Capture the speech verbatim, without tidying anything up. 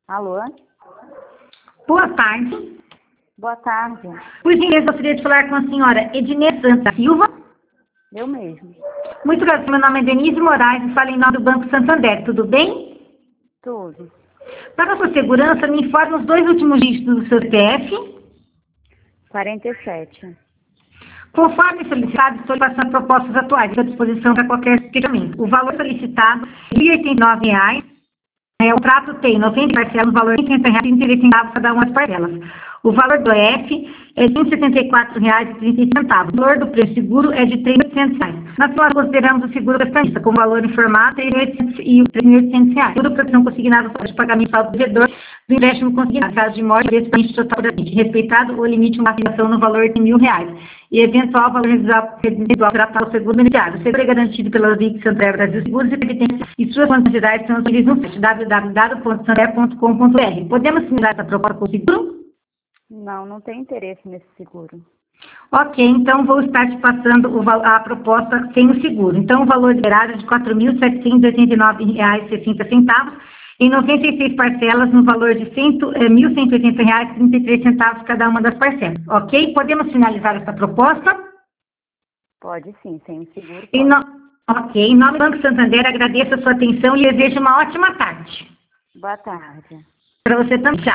Alô? Boa tarde. Boa tarde. Por gentileza, gostaria de falar com a senhora Ednê Santa Silva. Eu mesmo. Muito prazer, meu nome é Denise Moraes e falo em nome do Banco Santander, tudo bem? Tudo. Para a sua segurança, me informe os dois últimos dígitos do seu C P F. quarenta e sete. Conforme solicitado, estou passando propostas atuais à disposição para qualquer questionamento. O valor solicitado é mil e oitenta e nove reais. É, o contrato tem noventa parcelas, no valor de trinta reais e trinta centavos cada uma das parcelas. O valor do E F é de cento e setenta e quatro reais e trinta centavos. O valor do preço seguro é de três mil e oitocentos reais. Na senhora, consideramos o seguro prestamista com valor informado de três mil e oitocentos reais. Tudo proteção consignada de pagamento ao devedor do empréstimo consignado. Caso de morte, preço total da gente. Respeitado o limite de uma aplicação no valor de mil reais. E eventual valor residual será para o seguro beneficiário. O seguro é garantido pela V I C Santander Brasil Seguros e Previdência e suas quantidades são disponíveis no site w w w ponto santander ponto com ponto b r. Podemos similar essa proposta com o seguro? Não, não tenho interesse nesse seguro. Ok, então vou estar te passando o, a proposta sem o seguro. Então, o valor liberado é de quatro mil setecentos e oitenta e nove reais e sessenta centavos em noventa e seis parcelas no valor de mil cento e oitenta reais e trinta e três centavos cada uma das parcelas. Ok? Podemos finalizar essa proposta? Pode sim, sem o seguro. Em no... Ok, em nome do Banco Santander, agradeço a sua atenção e desejo uma ótima tarde. Boa tarde. Para você também. Tchau.